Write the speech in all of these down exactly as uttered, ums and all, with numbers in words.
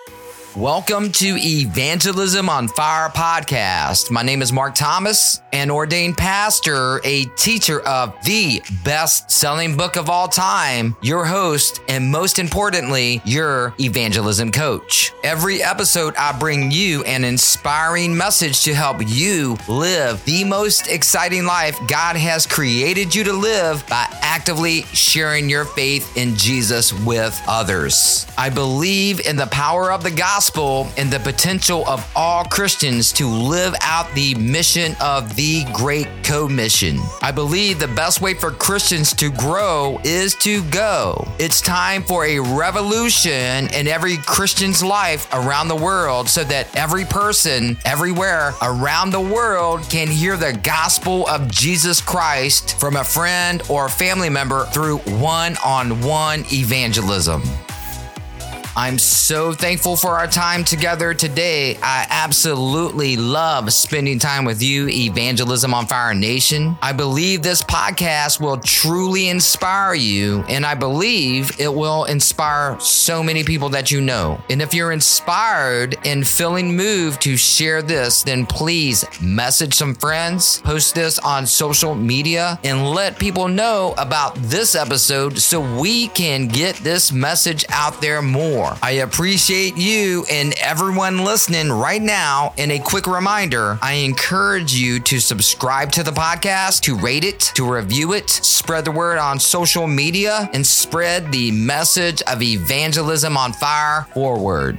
Welcome to Evangelism on Fire podcast. My name is Mark Thomas, an ordained pastor, a teacher of the best-selling book of all time, your host, and most importantly, your evangelism coach. Every episode, I bring you an inspiring message to help you live the most exciting life God has created you to live by actively sharing your faith in Jesus with others. I believe in the power of the gospel and the potential of all Christians to live out the mission of the Great Commission. I believe the best way for Christians to grow is to go. It's time for a revolution in every Christian's life around the world so that every person everywhere around the world can hear the gospel of Jesus Christ from a friend or family member through one-on-one evangelism. I'm so thankful for our time together today. I absolutely love spending time with you, Evangelism on Fire Nation. I believe this podcast will truly inspire you, and I believe it will inspire so many people that you know. And if you're inspired and feeling moved to share this, then please message some friends, post this on social media, and let people know about this episode so we can get this message out there more. I appreciate you and everyone listening right now. And a quick reminder, I encourage you to subscribe to the podcast, to rate it, to review it, spread the word on social media, and spread the message of evangelism on fire forward.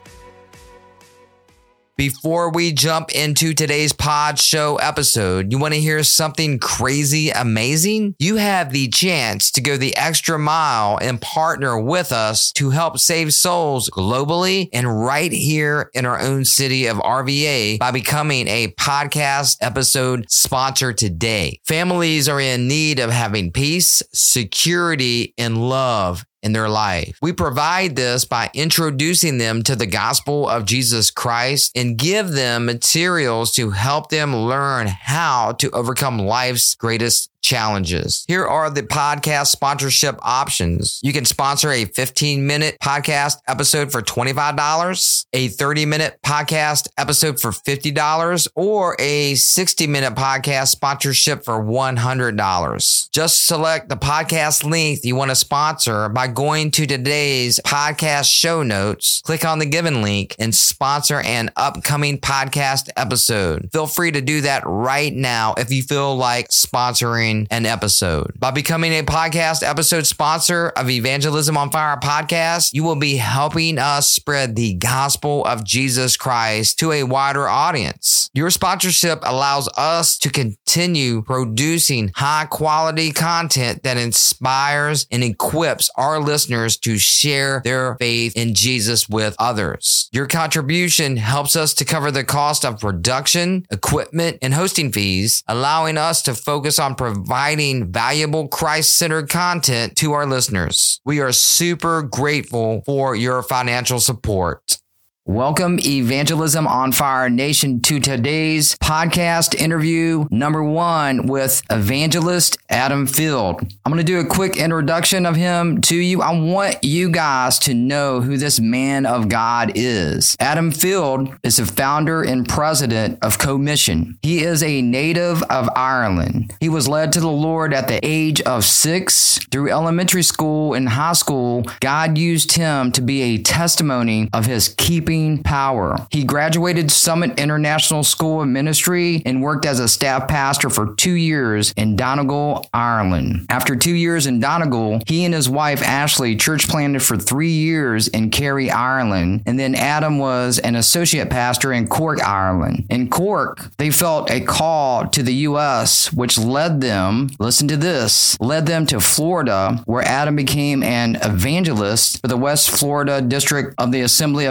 Before we jump into today's pod show episode, you want to hear something crazy amazing? You have the chance to go the extra mile and partner with us to help save souls globally and right here in our own city of R V A by becoming a podcast episode sponsor today. Families are in need of having peace, security, and love in their life. We provide this by introducing them to the gospel of Jesus Christ and give them materials to help them learn how to overcome life's greatest challenges. Here are the podcast sponsorship options. You can sponsor a fifteen minute podcast episode for twenty-five dollars, a thirty minute podcast episode for fifty dollars, or a sixty minute podcast sponsorship for one hundred dollars. Just select the podcast length you want to sponsor by going to today's podcast show notes, click on the given link, and sponsor an upcoming podcast episode. Feel free to do that right now if you feel like sponsoring an episode. By becoming a podcast episode sponsor of Evangelism on Fire podcast, you will be helping us spread the gospel of Jesus Christ to a wider audience. Your sponsorship allows us to continue producing high quality content that inspires and equips our listeners to share their faith in Jesus with others. Your contribution helps us to cover the cost of production, equipment, and hosting fees, allowing us to focus on providing valuable Christ-centered content to our listeners. We are super grateful for your financial support. Welcome, Evangelism on Fire Nation, to today's podcast interview number one with evangelist Adam Field. I'm going to do a quick introduction of him to you. I want you guys to know who this man of God is. Adam Field is the founder and president of Commission. He is a native of Ireland. He was led to the Lord at the age of six. Through elementary school and high school, God used him to be a testimony of his keeping power. He graduated Summit International School of Ministry and worked as a staff pastor for two years in Donegal, Ireland. After two years in Donegal, he and his wife Ashley church planted for three years in Kerry, Ireland, and then Adam was an associate pastor in Cork, Ireland. In Cork, they felt a call to the U S, which led them, listen to this, led them to Florida, where Adam became an evangelist for the West Florida District of the Assembly of God.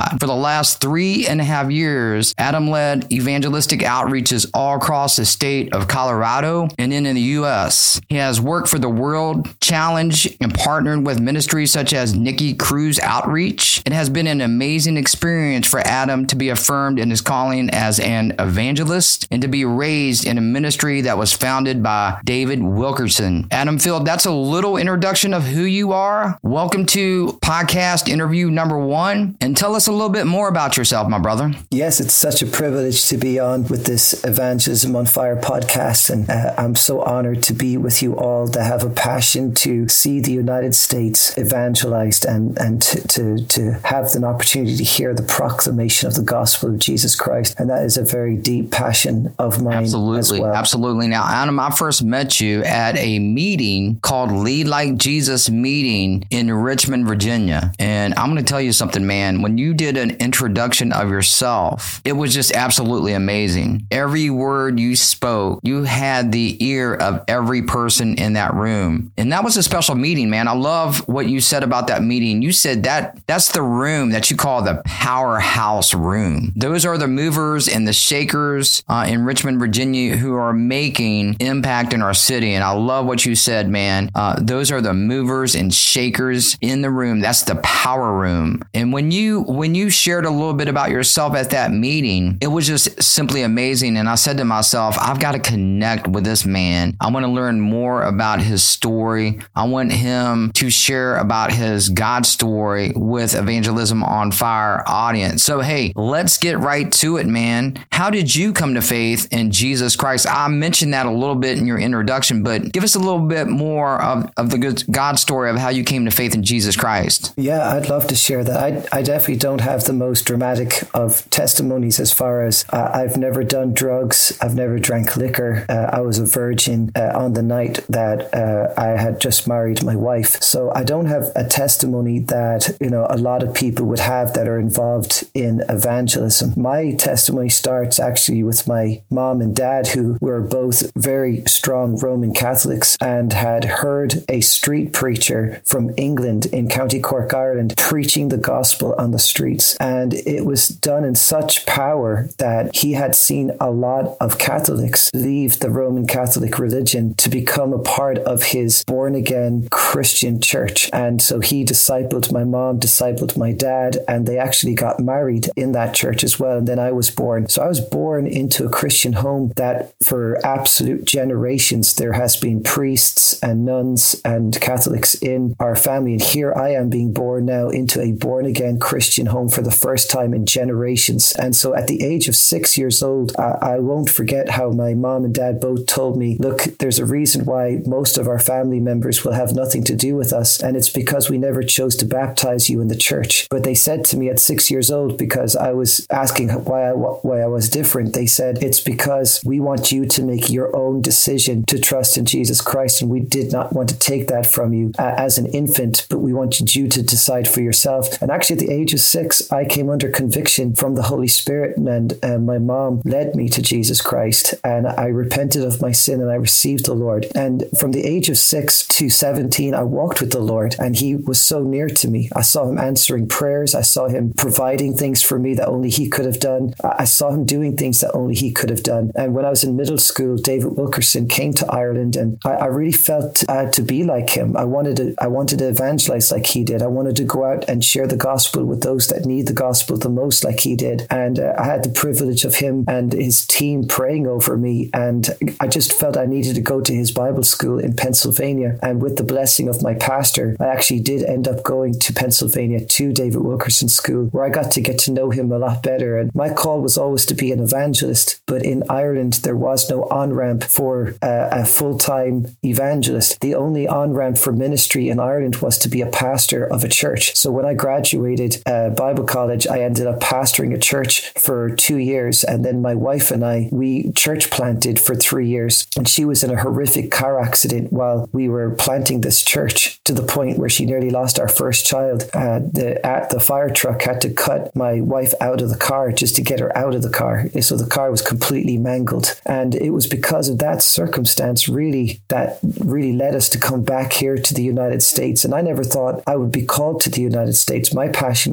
God. For the last three and a half years, Adam led evangelistic outreaches all across the state of Colorado and in, in the U S. He has worked for the World Challenge and partnered with ministries such as Nikki Cruz Outreach. It has been an amazing experience for Adam to be affirmed in his calling as an evangelist and to be raised in a ministry that was founded by David Wilkerson. Adam Field, that's a little introduction of who you are. Welcome to podcast interview number one. And tell us a little bit more about yourself, my brother. Yes, it's such a privilege to be on with this Evangelism on Fire podcast. And uh, I'm so honored to be with you all, to have a passion to see the United States evangelized and, and to, to, to have an opportunity to hear the proclamation of the gospel of Jesus Christ. And that is a very deep passion of mine. Absolutely. As well. Absolutely. Now, Adam, I first met you at a meeting called Lead Like Jesus meeting in Richmond, Virginia. And I'm going to tell you something, man. When you did an introduction of yourself, it was just absolutely amazing. Every word you spoke, you had the ear of every person in that room. And that was a special meeting, man. I love what you said about that meeting. You said that that's the room that you call the powerhouse room. Those are the movers and the shakers uh, in Richmond, Virginia, who are making impact in our city. And I love what you said, man. Uh, those are the movers and shakers in the room. That's the power room. And when you when you shared a little bit about yourself at that meeting, it was just simply amazing. And I said to myself, I've got to connect with this man. I want to learn more about his story. I want him to share about his God story with Evangelism on Fire audience. So, hey, let's get right to it, man. How did you come to faith in Jesus Christ? I mentioned that a little bit in your introduction, but give us a little bit more of, of the good God story of how you came to faith in Jesus Christ. Yeah, I'd love to share that. I, I definitely don't have the most dramatic of testimonies as far as uh, I've never done drugs. I've never drank liquor. Uh, I was a virgin uh, on the night that uh, I had just married my wife. So I don't have a testimony that, you know, a lot of people would have that are involved in evangelism. My testimony starts actually with my mom and dad, who were both very strong Roman Catholics and had heard a street preacher from England in County Cork, Ireland, preaching the gospel on the streets. And it was done in such power that he had seen a lot of Catholics leave the Roman Catholic religion to become a part of his born-again Christian church. And so he discipled my mom, discipled my dad, and they actually got married in that church as well. And then I was born. So I was born into a Christian home that for absolute generations there has been priests and nuns and Catholics in our family. And here I am being born now into a born-again Christian home for the first time in generations. And so at the age of six years old, I, I won't forget how my mom and dad both told me, look, there's a reason why most of our family members will have nothing to do with us, and it's because we never chose to baptize you in the church. But they said to me at six years old, because I was asking why I, why I was different, they said, it's because we want you to make your own decision to trust in Jesus Christ, and we did not want to take that from you uh, as an infant, but we wanted you to decide for yourself. And actually at the age of six, I came under conviction from the Holy Spirit, and uh, my mom led me to Jesus Christ, and I repented of my sin and I received the Lord. And from the age of six to seventeen, I walked with the Lord, and he was so near to me. I saw him answering prayers. I saw him providing things for me that only he could have done. I saw him doing things that only he could have done. And when I was in middle school, David Wilkerson came to Ireland, and I, I really felt uh, to be like him. I wanted to, I wanted to evangelize like he did. I wanted to go out and share the gospel with those that need the gospel the most like he did. And uh, I had the privilege of him and his team praying over me. And I just felt I needed to go to his Bible school in Pennsylvania. And with the blessing of my pastor, I actually did end up going to Pennsylvania to David Wilkerson School, where I got to get to know him a lot better. And my call was always to be an evangelist. But in Ireland, there was no on-ramp for uh, a full-time evangelist. The only on-ramp for ministry in Ireland was to be a pastor of a church. So when I graduated uh, Bible college, I ended up pastoring a church for two years. And then my wife and I, we church planted for three years. And she was in a horrific car accident while we were planting this church, to the point where she nearly lost our first child. Uh, the, uh, the fire truck had to cut my wife out of the car just to get her out of the car. So the car was completely mangled. And it was because of that circumstance really that really led us to come back here to the United States. And I never thought I would be called to the United States. My passion was for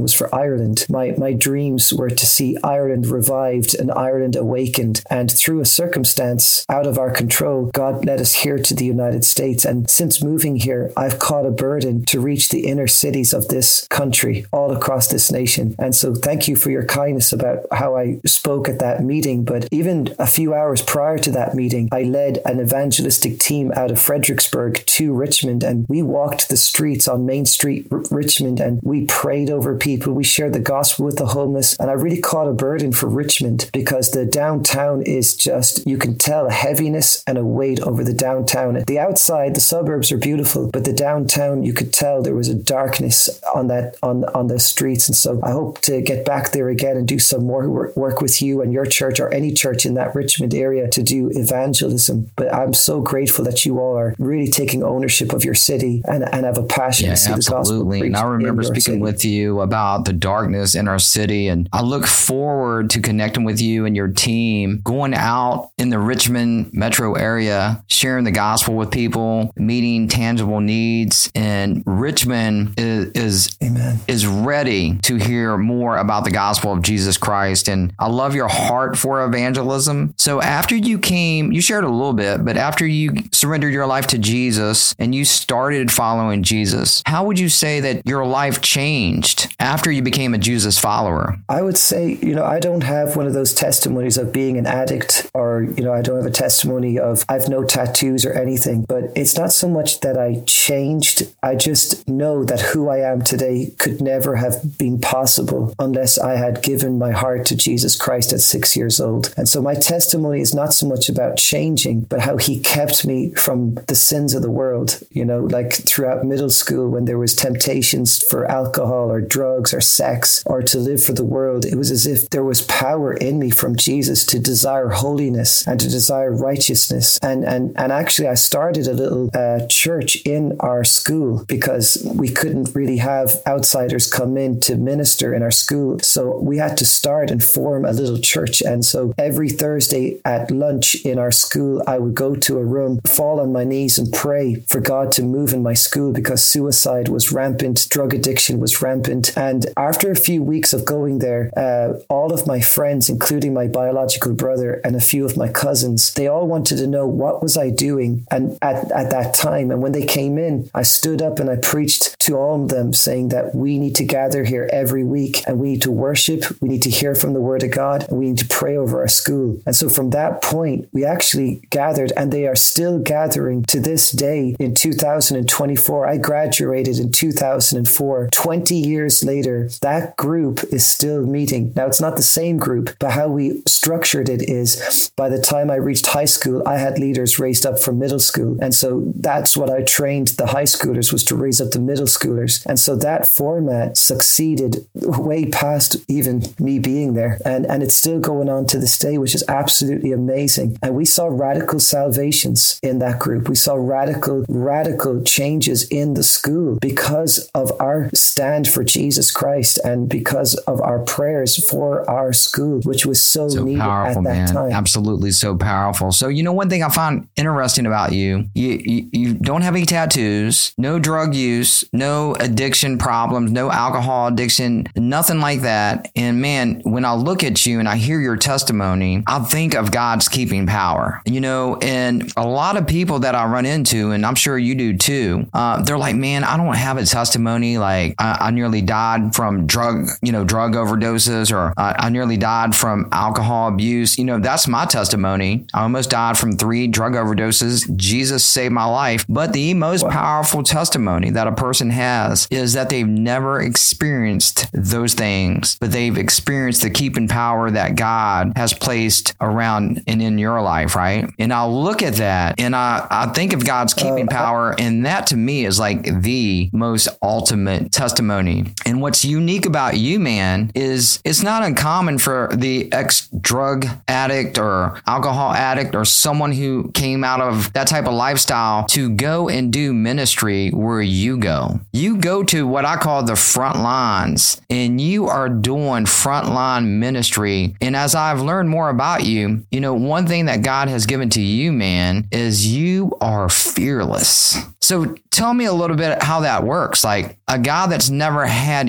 Ireland. My, my dreams were to see Ireland revived and Ireland awakened. And through a circumstance out of our control, God led us here to the United States. And since moving here, I've caught a burden to reach the inner cities of this country, all across this nation. And so thank you for your kindness about how I spoke at that meeting. But even a few hours prior to that meeting, I led an evangelistic team out of Fredericksburg to Richmond, and we walked the streets on Main Street, R- Richmond, and we prayed over people. We shared the gospel with the homeless, and I really caught a burden for Richmond because the downtown is just, you can tell a heaviness and a weight over the downtown. The outside, the suburbs are beautiful, but the downtown, you could tell there was a darkness on that on on the streets. And so I hope to get back there again and do some more work, work with you and your church or any church in that Richmond area to do evangelism. But I'm so grateful that you all are really taking ownership of your city and, and have a passion yeah, to see absolutely. the gospel. And I remember speaking city. with you about the darkness in our city, and I look forward to connecting with you and your team, going out in the Richmond metro area, sharing the gospel with people, meeting tangible needs. And Richmond is is, Amen. is ready to hear more about the gospel of Jesus Christ. And I love your heart for evangelism. So after you came, you shared a little bit, but after you surrendered your life to Jesus and you started following Jesus, how would you say that your life changed after you became a Jesus follower? I would say, you know, I don't have one of those testimonies of being an addict, or, you know, I don't have a testimony of I've no tattoos or anything, but it's not so much that I changed. I just know that who I am today could never have been possible unless I had given my heart to Jesus Christ at six years old. And so my testimony is not so much about changing, but how he kept me from the sins of the world. You know, like throughout middle school, when there was temptations for alcohol or drugs or sex or to live for the world, it was as if there was power in me from Jesus to desire holiness and to desire righteousness. And and and actually, I started a little uh, church in our school because we couldn't really have outsiders come in to minister in our school. So we had to start and form a little church. And so every Thursday at lunch in our school, I would go to a room, fall on my knees and pray for God to move in my school because suicide was rampant, drug addiction was rampant. And after a few weeks of going there, uh, all of my friends, including my biological brother and a few of my cousins, they all wanted to know what was I doing and at, at that time. And when they came in, I stood up and I preached to all of them saying that we need to gather here every week and we need to worship, we need to hear from the word of God, and we need to pray over our school. And so from that point, we actually gathered, and they are still gathering to this day in two thousand twenty-four. I graduated in two thousand four. twenty years later, that group is still meeting. Now, it's not the same group, but how we structured it is by the time I reached high school, I had leaders raised up from middle school. And so that's what I trained the high schoolers, was to raise up the middle schoolers. And so that format succeeded way past even me being there. And, and it's still going on to this day, which is absolutely amazing. And we saw radical salvations in that group. We saw radical, radical changes in the school because of our stand for Jesus Christ and because of our prayers for our school, which was so, so needed powerful, at that man. time. Absolutely so powerful. So, you know, one thing I find interesting about you, you, you, you don't have any tattoos, no drug use, no addiction problems, no alcohol addiction, nothing like that. And man, when I look at you and I hear your testimony, I think of God's keeping power, you know, and a lot of people that I run into, and I'm sure you do too, uh, they're like, man, I don't have a testimony. Like I, I nearly died from drug, you know, drug overdoses, or I, I nearly died from alcohol abuse. You know, that's my testimony. I almost died from three drug overdoses. Jesus saved my life. But the most wow. powerful testimony that a person has is that they've never experienced those things, but they've experienced the keeping power that God has placed around and in your life, right? And I look at that and I, I think of God's keeping uh, power, and that to me is like the most ultimate testimony. And what's unique about you, man, is it's not uncommon for the ex-drug addict or alcohol addict or someone who came out of that type of lifestyle to go and do ministry where you go. You go to what I call the front lines, and you are doing frontline ministry. And as I've learned more about you, you know, one thing that God has given to you, man, is you are fearless. So tell me a little bit how that works. Like a guy that's never had any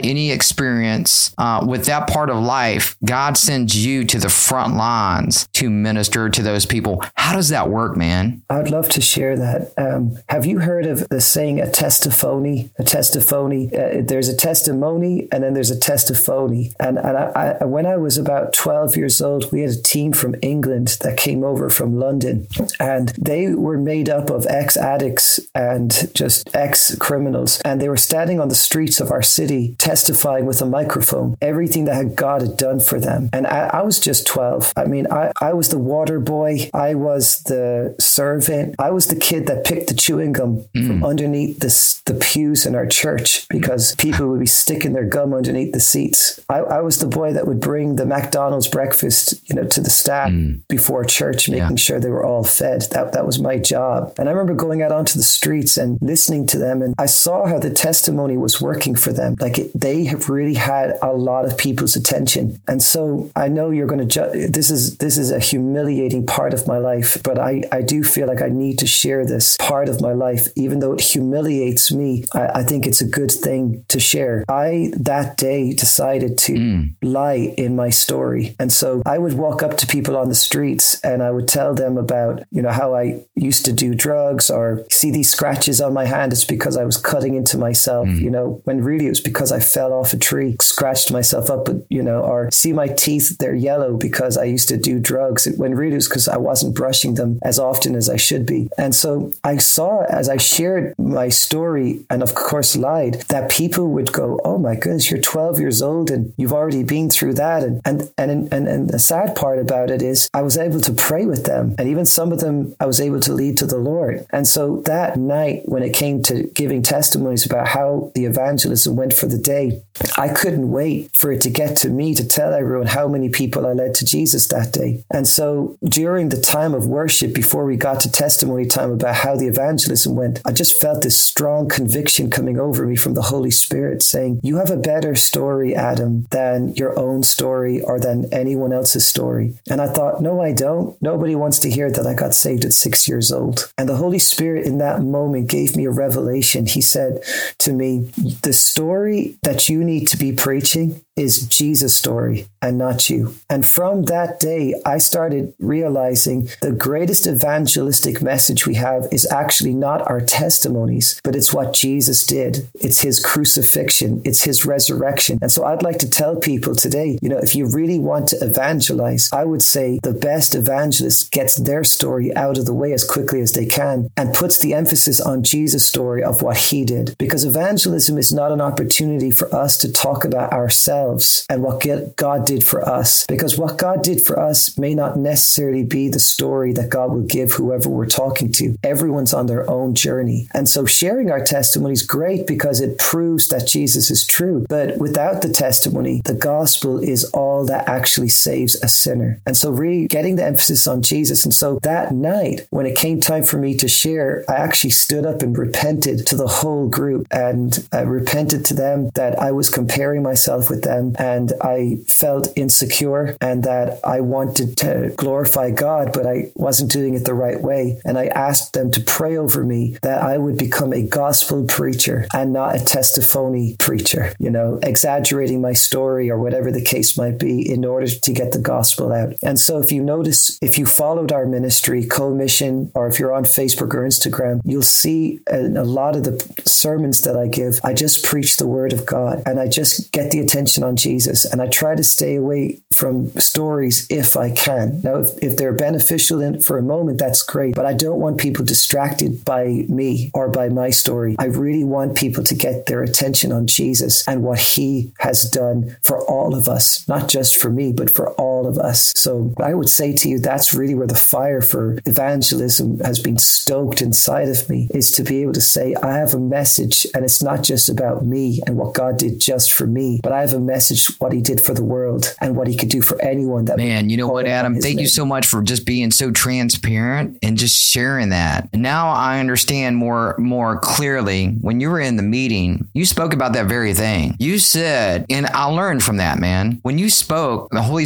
experience uh, with that part of life, God sends you to the front lines to minister to those people. How does that work, man? I'd love to share that. Um, have you heard of the saying a testimony? A testimony. Uh, there's a testimony and then there's a testimony. And, and I, I, when I was about twelve years old, we had a team from England that came over from London, and they were made up of ex-addicts and just ex-criminals. And they were standing on the streets of our city testifying with a microphone, everything that God had done for them. And I, I was just twelve. I mean, I, I was the water boy. I was the servant. I was the kid that picked the chewing gum mm. from underneath the, the pews in our church because people would be sticking their gum underneath the seats. I, I was the boy that would bring the McDonald's breakfast, you know, to the staff mm. before church, making yeah. sure they were all fed. That, that was my job. And I remember going out onto the streets and listening to them. And I saw how the testimony was working for them. Like it, they have really had a lot of people's attention. And so I know you're going to ju- this is, this is a humiliating part of my life, but I, I do feel like I need to share this part of my life, even though it humiliates me. I, I think it's a good thing to share. I, that day, decided to mm. lie in my story. And so I would walk up to people on the streets and I would tell them about, you know, how I used to do drugs, or see these scratches on my hand. It's because I was cutting into myself, mm. you know, when really it was because I fell off a tree, scratched myself up, you know, or see my teeth, they're yellow because I used to do drugs, when really it was because I wasn't brushing them as often as I should be. And so I saw as I shared my story and of course lied, that people would go, oh my goodness, you're twelve years old and you've already been through that. And, and, and, and, and the sad part about it is I was able to pray with them. And even some of them I was able to lead to the Lord. And so that night, when it came to giving testimonies about how the evangelism went for the day, I couldn't wait for it to get to me to tell everyone how many people I led to Jesus that day. And so during the time of worship, before we got to testimony time about how the evangelism went, I just felt this strong conviction coming over me from the Holy Spirit saying, you have a better story, Adam, than your own story or than anyone else's story. And I thought, no, I don't. Nobody wants to hear that I got saved at six years old. And the Holy Spirit in that moment gave me a revelation. He said to me, the story that you need to be preaching is Jesus' story and not you. And from that day, I started realizing the greatest evangelistic message we have is actually not our testimonies, but it's what Jesus did. It's his crucifixion. It's his resurrection. And so I'd like to tell people today, you know, if you really want to evangelize, I would say the best evangelist gets their story out of the way as quickly as they can and puts the emphasis on Jesus' story of what he did. Because evangelism is not an opportunity for us to talk about ourselves and what God did for us, because what God did for us may not necessarily be the story that God will give whoever we're talking to. Everyone's on their own journey. And so sharing our testimony is great because it proves that Jesus is true. But without the testimony, the gospel is all that actually saves a sinner. And so really getting the emphasis on Jesus. And so that night, when it came time for me to share, I actually stood up and repented to the whole group, and I repented to them that I was comparing myself with them. And I felt insecure and that I wanted to glorify God, but I wasn't doing it the right way. And I asked them to pray over me that I would become a gospel preacher and not a testimony preacher, you know, exaggerating my story or whatever the case might be in order to get the gospel out. And so if you notice, if you followed our ministry, Co-Mission, or if you're on Facebook or Instagram, you'll see a, a lot of the sermons that I give, I just preach the word of God and I just get the attention on Jesus. And I try to stay away from stories if I can. Now, if, if they're beneficial in, for a moment, that's great. But I don't want people distracted by me or by my story. I really want people to get their attention on Jesus and what he has done for all of us, not just for me, but for all of us. So I would say to you, that's really where the fire for evangelism has been stoked inside of me, is to be able to say, I have a message, and it's not just about me and what God did just for me, but I have a message what he did for the world and what he could do for anyone. That man, you know what, Adam, thank name. you so much for just being so transparent and just sharing that. Now I understand more more clearly. When you were in the meeting, you spoke about that very thing. You said, and I learned from that, man, when you spoke, the Holy Spirit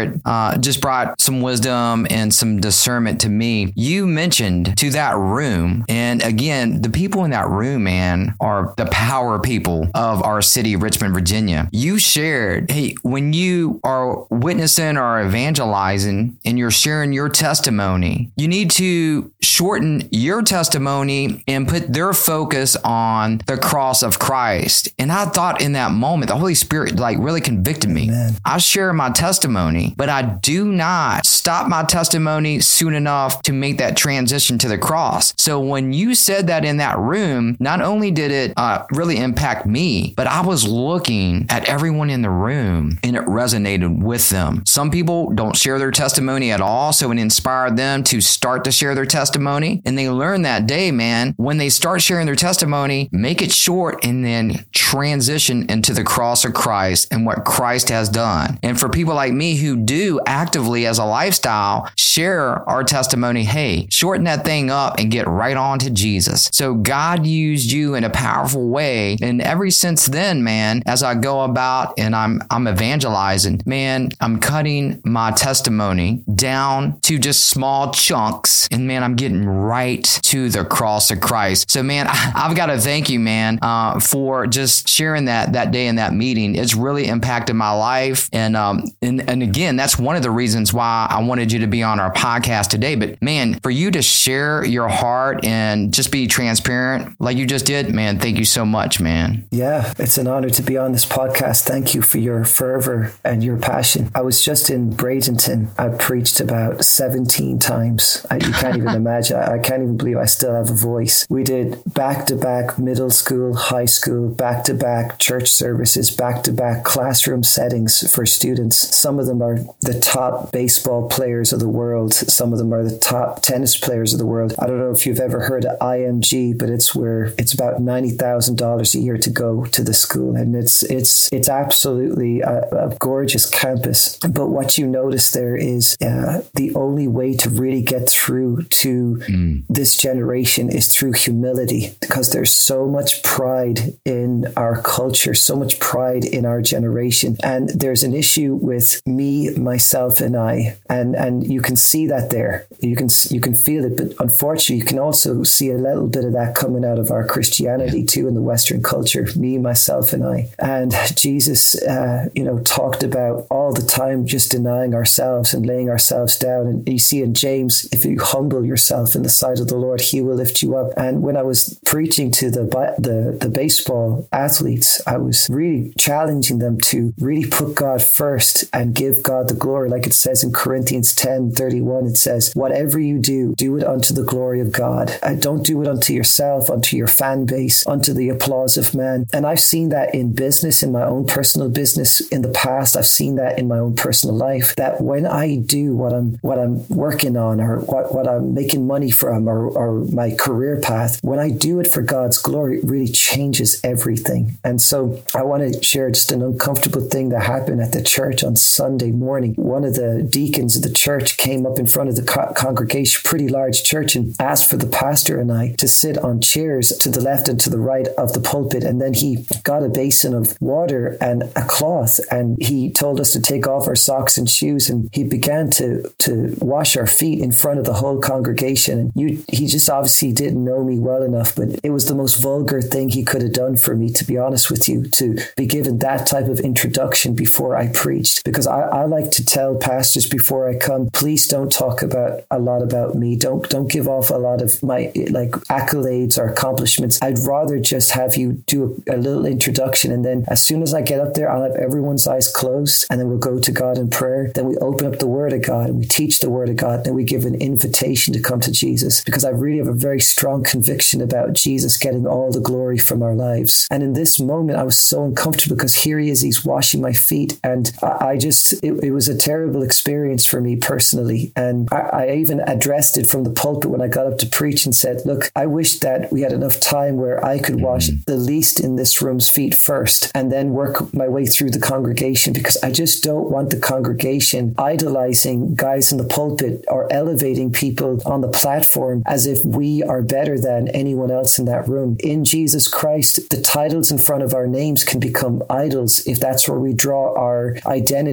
Spirit uh, just brought some wisdom and some discernment to me. You mentioned to that room, and again, the people in that room, man, are the power people of our city, Richmond, Virginia. You shared, hey, when you are witnessing or evangelizing and you're sharing your testimony, you need to shorten your testimony and put their focus on the cross of Christ. And I thought in that moment, the Holy Spirit like really convicted me. Amen. I share my testimony, but I do not stop my testimony soon enough to make that transition to the cross. So when you said that in that room, not only did it uh, really impact me, but I was looking at everyone in the room and it resonated with them. Some people don't share their testimony at all, so it inspired them to start to share their testimony. And they learned that day, man, when they start sharing their testimony, make it short and then transition into the cross of Christ and what Christ has done. And for people like me who do actively as a lifestyle share our testimony, hey, shorten that thing up and get right on to Jesus. So God used you in a powerful way. And ever since then, man, as I go about and I'm I'm evangelizing, man, I'm cutting my testimony down to just small chunks. And man, I'm getting right to the cross of Christ. So man, I, I've got to thank you, man, uh, for just sharing that that day in that meeting. It's really impacted my life. And um and, and again, that's one of the reasons why I wanted you to be on our podcast today. But man, for you to share your heart and just be transparent like you just did, man, thank you so much, man. Yeah, it's an honor to be on this podcast. Thank you for your fervor and your passion. I was just in Bradenton. I preached about seventeen times. I, you can't even imagine. I, I can't even believe I still have a voice. We did back-to-back middle school, high school, back-to-back church services, back-to-back classroom settings for students. Some of them are the top baseball players of the world. Some of them are the top tennis players of the world. I don't know if you've ever heard of I M G, but it's where it's about ninety thousand dollars a year to go to the school. And it's it's it's absolutely a, a gorgeous campus. But what you notice there is uh, the only way to really get through to mm. this generation is through humility, because there's so much pride in our culture, so much pride in our generation. And there's an issue with me, myself, and I. And and you can see that there. You can you can feel it. But unfortunately, you can also see a little bit of that coming out of our Christianity yeah. too in the Western culture, me, myself, and I. And Jesus, uh, you know, talked about all the time just denying ourselves and laying ourselves down. And you see in James, if you humble yourself in the sight of the Lord, he will lift you up. And when I was preaching to the the, the baseball athletes, I was really challenging them to really put God first and give God the glory. Like it says in Corinthians ten thirty-one, it says, whatever you do, do it unto the glory of God. Uh, don't do it unto yourself, unto your fan base, unto the applause of man. And I've seen that in business, in my own personal business in the past. I've seen that in my own personal life, that when I do what I'm what I'm working on, or what, what I'm making money from, or, or my career path, when I do it for God's glory, it really changes everything. And so I want to share just an uncomfortable thing that happened at the church on Sunday morning. One of the deacons of the church came up in front of the co- congregation, pretty large church, and asked for the pastor and I to sit on chairs to the left and to the right of the pulpit. And then he got a basin of water and a cloth, and he told us to take off our socks and shoes, and he began to to wash our feet in front of the whole congregation. And you, he just obviously didn't know me well enough, but it was the most vulgar thing he could have done for me, to be honest with you, to be given that type of introduction before I preached. Because I, I like to tell pastors before I come, please don't talk about a lot about me. Don't don't give off a lot of my like accolades or accomplishments. I'd rather just have you do a, a little introduction, and then as soon as I get up there, I'll have everyone's eyes closed, and then we'll go to God in prayer. Then we open up the Word of God and we teach the Word of God. Then we give an invitation to come to Jesus, because I really have a very strong conviction about Jesus getting all the glory from our lives. And in this moment, I was so uncomfortable, because here he is, he's washing my feet. And I, I just, it, it was a terrible experience for me personally. And I, I even addressed it from the pulpit when I got up to preach and said, look, I wish that we had enough time where I could wash mm-hmm. the least in this room's feet first, and then work my way through the congregation, because I just don't want the congregation idolizing guys in the pulpit or elevating people on the platform as if we are better than anyone else in that room. In Jesus Christ, the titles in front of our names can become idols if that's where we draw our identity from.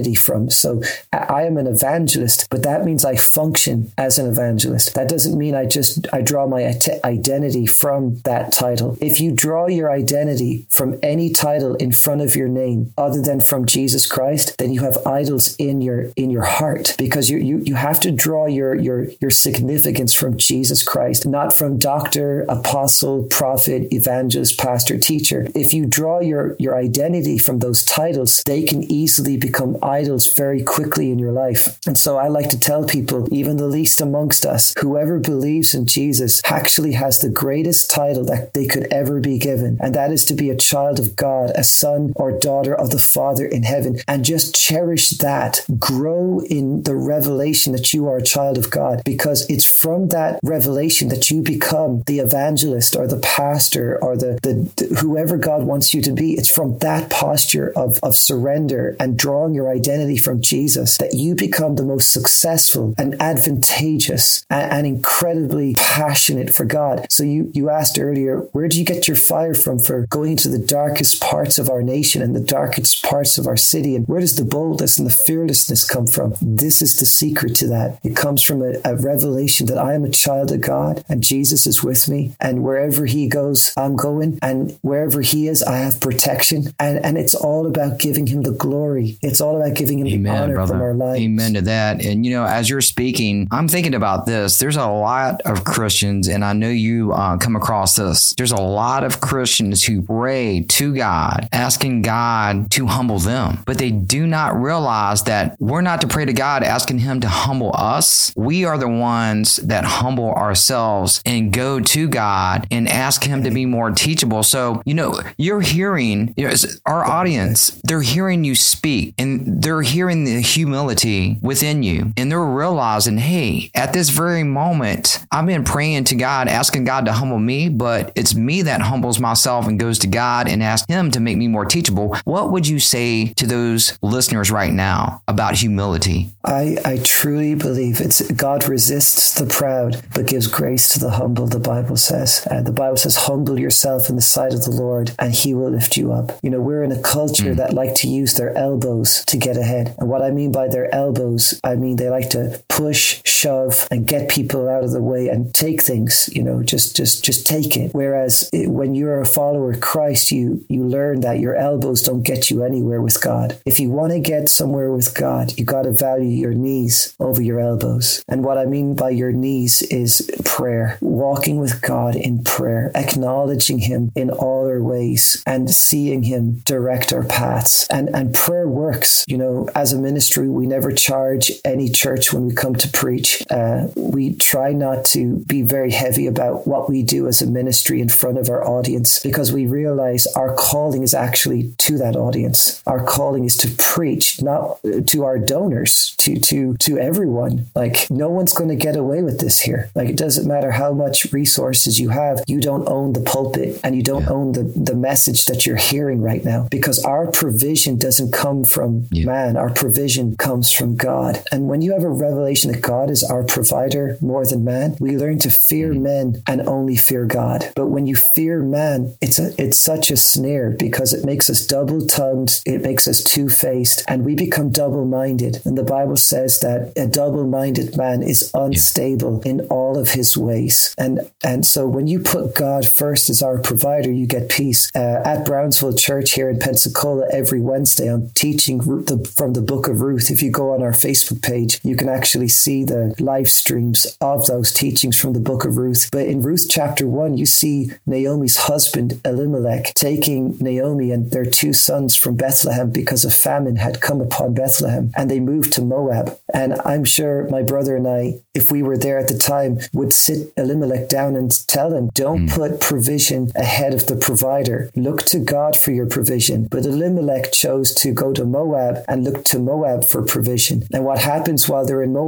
So I am an evangelist, but that means I function as an evangelist. That doesn't mean I just, I draw my identity from that title. If you draw your identity from any title in front of your name other than from Jesus Christ, then you have idols in your in your heart, because you you you have to draw your your your significance from Jesus Christ, not from doctor, apostle, prophet, evangelist, pastor, teacher. If you draw your your identity from those titles, they can easily become idols very quickly in your life. And so I like to tell people, even the least amongst us, whoever believes in Jesus actually has the greatest title that they could ever be given, and that is to be a child of God, a son or daughter of the Father in heaven. And just cherish that. Grow in the revelation that you are a child of God, because it's from that revelation that you become the evangelist or the pastor or the, the whoever God wants you to be. It's from that posture of, of surrender and drawing your identity from Jesus that you become the most successful and advantageous and, and incredibly passionate for God. So you, you asked earlier, where do you get your fire from for going into the darkest parts of our nation and the darkest parts of our city? And where does the boldness and the fearlessness come from? This is the secret to that. It comes from a, a revelation that I am a child of God and Jesus is with me, and wherever he goes, I'm going, and wherever he is, I have protection. And, and it's all about giving him the glory. It's all about giving him Amen, the honor brother. From our lives. Amen to that. And, you know, as you're speaking, I'm thinking about this. There's a lot of Christians, and I know you uh, come across this. There's a lot of Christians who pray to God, asking God to humble them, but they do not realize that we're not to pray to God asking him to humble us. We are the ones that humble ourselves and go to God and ask him to be more teachable. So, you know, you're hearing, you know, our audience, they're hearing you speak, and they're hearing the humility within you, and they're realizing, hey, at this very moment, I've been praying to God, asking God to humble me, but it's me that humbles myself and goes to God and asks him to make me more teachable. What would you say to those listeners right now about humility? I, I truly believe it's God resists the proud, but gives grace to the humble, the Bible says. Uh, the Bible says, humble yourself in the sight of the Lord, and he will lift you up. You know, we're in a culture mm. that like to use their elbows to get ahead. And what I mean by their elbows, I mean they like to push, shove, and get people out of the way and take things, you know, just just just take it. Whereas it, when you're a follower of Christ, you you learn that your elbows don't get you anywhere with God. If you want to get somewhere with God, you got to value your knees over your elbows. And what I mean by your knees is prayer, walking with God in prayer, acknowledging him in all our ways and seeing him direct our paths. And, and prayer works. You know, as a ministry, we never charge any church when we come to preach. Uh, we try not to be very heavy about what we do as a ministry in front of our audience, because we realize our calling is actually to that audience. Our calling is to preach, not to our donors, to to to everyone. Like, no one's going to get away with this here. Like, it doesn't matter how much resources you have, you don't own the pulpit and you don't yeah. own the, the message that you're hearing right now, because our provision doesn't come from yeah. man. Our provision comes from God. And when you have a revelation that God is our provider more than man, we learn to fear mm-hmm. men and only fear God. But when you fear man, it's a, it's such a snare, because it makes us double-tongued, it makes us two-faced, and we become double-minded. And the Bible says that a double-minded man is unstable yeah. in all of his ways. And and so when you put God first as our provider, you get peace. Uh, at Brownsville Church here in Pensacola, every Wednesday, I'm teaching the, from the book of Ruth. If you go on our Facebook page, you can actually see the live streams of those teachings from the book of Ruth. But in Ruth chapter one, you see Naomi's husband, Elimelech, taking Naomi and their two sons from Bethlehem because a famine had come upon Bethlehem, and they moved to Moab. And I'm sure my brother and I, if we were there at the time, would sit Elimelech down and tell him, don't mm. put provision ahead of the provider. Look to God for your provision. But Elimelech chose to go to Moab and look to Moab for provision. And what happens while they're in Moab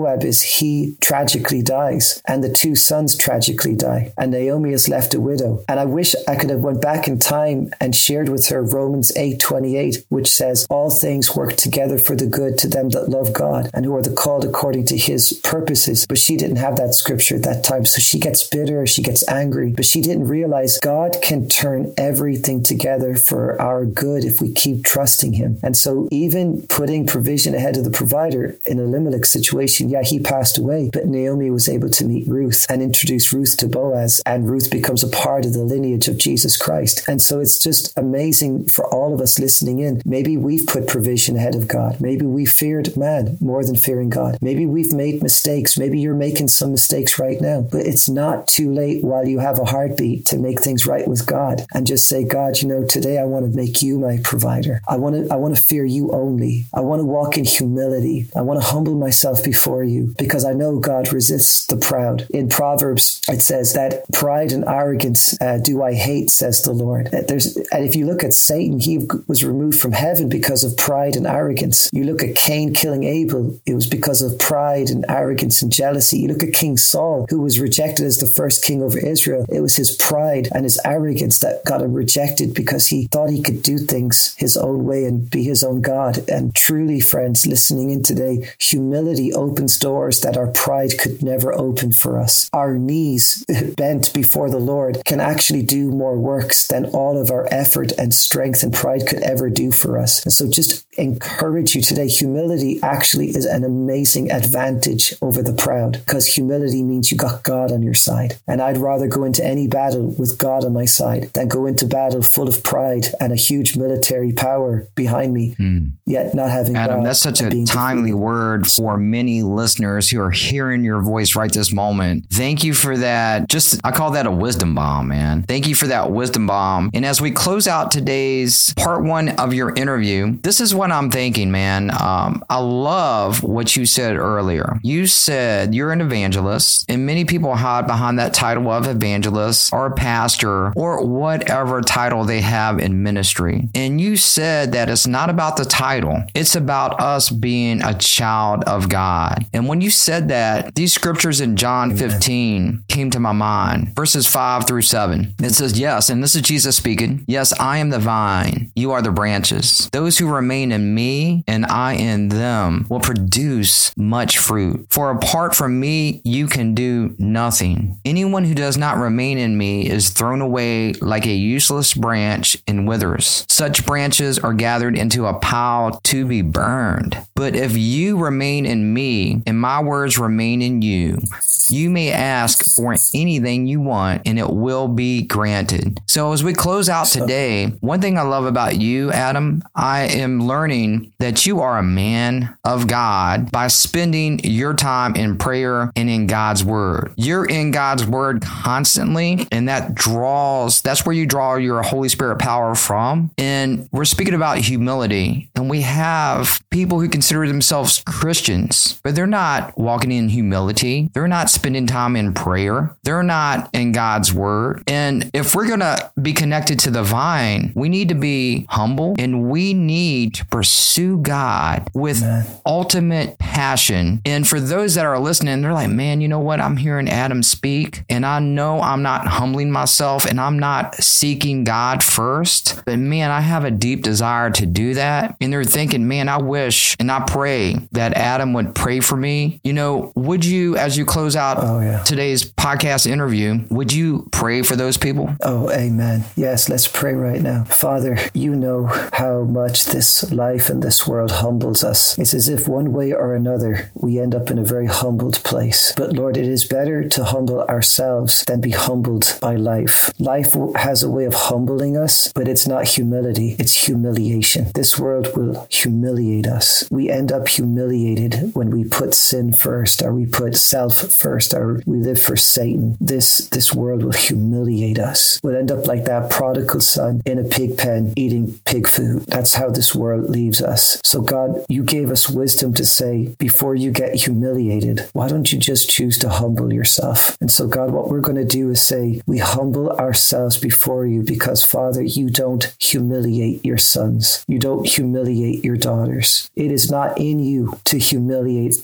Moab is he tragically dies and the two sons tragically die and Naomi is left a widow. And I wish I could have went back in time and shared with her Romans eight twenty-eight, which says all things work together for the good to them that love God and who are the called according to his purposes. But she didn't have that scripture at that time. So she gets bitter, she gets angry, but she didn't realize God can turn everything together for our good if we keep trusting him. And so even putting provision ahead of the provider in Elimelech's situation, yeah, he passed away, but Naomi was able to meet Ruth and introduce Ruth to Boaz, and Ruth becomes a part of the lineage of Jesus Christ. And so it's just amazing for all of us listening in. Maybe we've put provision ahead of God. Maybe we feared man more than fearing God. Maybe we've made mistakes. Maybe you're making some mistakes right now, but it's not too late while you have a heartbeat to make things right with God and just say, God, you know, today I want to make you my provider. I want to, I want to fear you only. I want to walk in humility. I want to humble myself before you because I know God resists the proud. In Proverbs, it says that pride and arrogance uh, do I hate, says the Lord. There's, and if you look at Satan, he was removed from heaven because of pride and arrogance. You look at Cain killing Abel, it was because of pride and arrogance and jealousy. You look at King Saul, who was rejected as the first king over Israel. It was his pride and his arrogance that got him rejected because he thought he could do things his own way and be his own God. And truly, friends, listening in today, humility opens doors that our pride could never open for us. Our knees bent before the Lord can actually do more works than all of our effort and strength and pride could ever do for us. And so just encourage you today, humility actually is an amazing advantage over the proud because humility means you got God on your side. And I'd rather go into any battle with God on my side than go into battle full of pride and a huge military power behind me, mm. yet not having Adam, God. That's such a timely defeated. Word for many listeners who are hearing your voice right this moment. Thank you for that. Just, I call that a wisdom bomb, man. Thank you for that wisdom bomb. And as we close out today's part one of your interview, this is what I'm thinking, man. Um, I love what you said earlier. You said you're an evangelist, and many people hide behind that title of evangelist or pastor or whatever title they have in ministry. And you said that it's not about the title. It's about us being a child of God. And when you said that, these scriptures in John fifteen came to my mind, verses five through seven. It says, yes, and this is Jesus speaking. Yes, I am the vine. You are the branches. Those who remain in me and I in them will produce much fruit. For apart from me, you can do nothing. Anyone who does not remain in me is thrown away like a useless branch and withers. Such branches are gathered into a pile to be burned. But if you remain in me and my words remain in you, you may ask for anything you want and it will be granted. So as we close out today, one thing I love about you, Adam, I am learning that you are a man of God by spending your time in prayer and in God's word. You're in God's word constantly, and that draws, that's where you draw your Holy Spirit power from. And we're speaking about humility, and we have people who consider themselves Christians, but they're not walking in humility. They're not spending time in prayer. They're not in God's word. And if we're going to be connected to the vine, we need to be humble, and we need to pursue God with Amen. Ultimate passion. And for those that are listening, they're like, man, you know what? I'm hearing Adam speak, and I know I'm not humbling myself and I'm not seeking God first, but man, I have a deep desire to do that. And they're thinking, man, I wish and I pray that Adam would pray for me. You know, would you, as you close out oh, yeah. today's podcast interview, would you pray for those people? Oh, amen. Yes, let's pray right now. Father, you know how much this life and this world humbles us. It's as if one way or another, we end up in a very humbled place. But Lord, it is better to humble ourselves than be humbled by life. Life has a way of humbling us, but it's not humility. It's humiliation. This world will humiliate us. We end up humiliated when we put sin first, or we put self first, or we live for Satan. This, this world will humiliate us. We'll end up like that prodigal son in a pig pen eating pig food. That's how this world leaves us. So God, you gave us wisdom to say, before you get humiliated, why don't you just choose to humble yourself? And so God, what we're going to do is say, we humble ourselves before you because, Father, you don't humiliate your sons. You don't humiliate your daughters. It is not in you to humiliate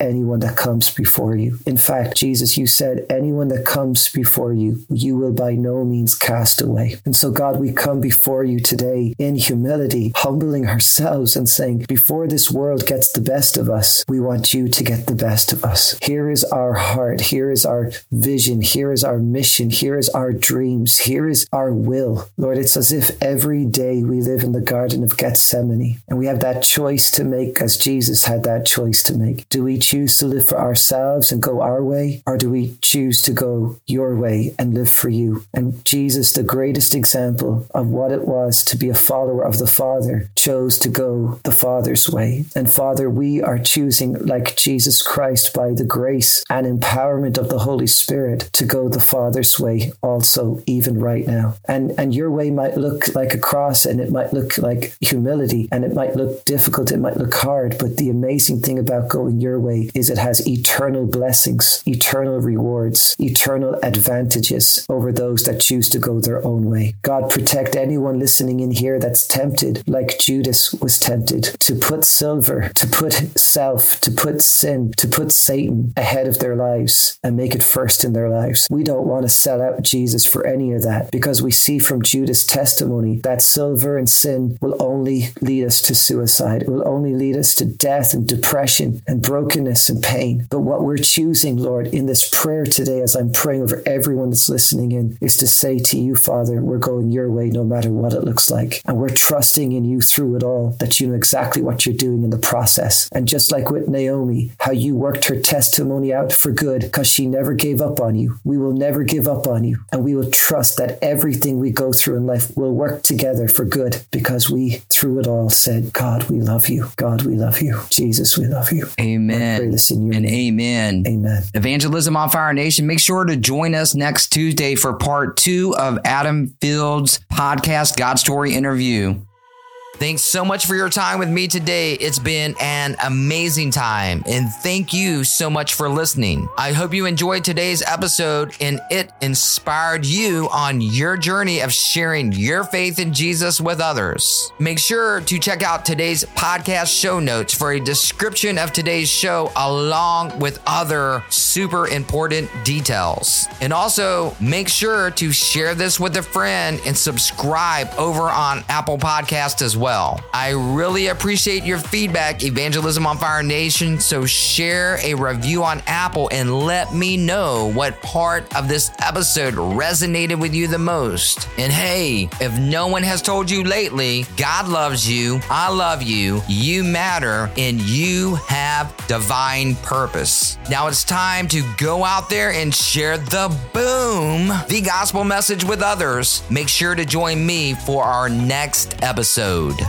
anyone that comes before you. In fact, Jesus, you said, anyone that comes before you, you will by no means cast away. And so, God, we come before you today in humility, humbling ourselves and saying, before this world gets the best of us, we want you to get the best of us. Here is our heart. Here is our vision. Here is our mission. Here is our dreams. Here is our will. Lord, it's as if every day we live in the Garden of Gethsemane and we have that choice to make as Jesus had that choice to make. Do we choose to live for ourselves and go our way, or do we choose to go your way and live for you? And Jesus, the greatest example of what it was to be a follower of the Father, chose to go the Father's way. And Father, we are choosing, like Jesus Christ, by the grace and empowerment of the Holy Spirit, to go the Father's way also, even right now. And and your way might look like a cross, and it might look like humility, and it might look difficult, it might look hard, but the amazing thing about going your way is it has eternal blessings, eternal rewards, eternal advantages over those that choose to go their own way. God, protect anyone listening in here that's tempted, like Judas was tempted, to put silver, to put self, to put sin, to put Satan ahead of their lives and make it first in their lives. We don't want to sell out Jesus for any of that, because we see from Judas' testimony that silver and sin will only lead us to suicide. It will only lead us to death and depression and brokenness and pain. But what we're choosing, Lord, in this prayer today, as I'm praying over everyone that's listening in, is to say to you, Father, we're going your way no matter what it looks like. And we're trusting in you through it all, that you know exactly what you're doing in the process. And just like with Naomi, how you worked her testimony out for good because she never gave up on you. We will never give up on you. And we will trust that everything we go through in life will work together for good, because we, through it all, said, God, we love you. God, we love you. Jesus, we love you. Amen. I pray this in your and name. amen. Amen. Evangelism on Fire Nation. Make sure to join us next Tuesday for part two of Adam Fields' podcast, God Story interview. Thanks so much for your time with me today. It's been an amazing time, and thank you so much for listening. I hope you enjoyed today's episode and it inspired you on your journey of sharing your faith in Jesus with others. Make sure to check out today's podcast show notes for a description of today's show along with other super important details. And also make sure to share this with a friend and subscribe over on Apple Podcasts as well. I really appreciate your feedback, Evangelism on Fire Nation, so share a review on Apple and let me know what part of this episode resonated with you the most. And hey, if no one has told you lately, God loves you, I love you, you matter, and you have divine purpose. Now it's time to go out there and share the boom, the gospel message with others. Make sure to join me for our next episode.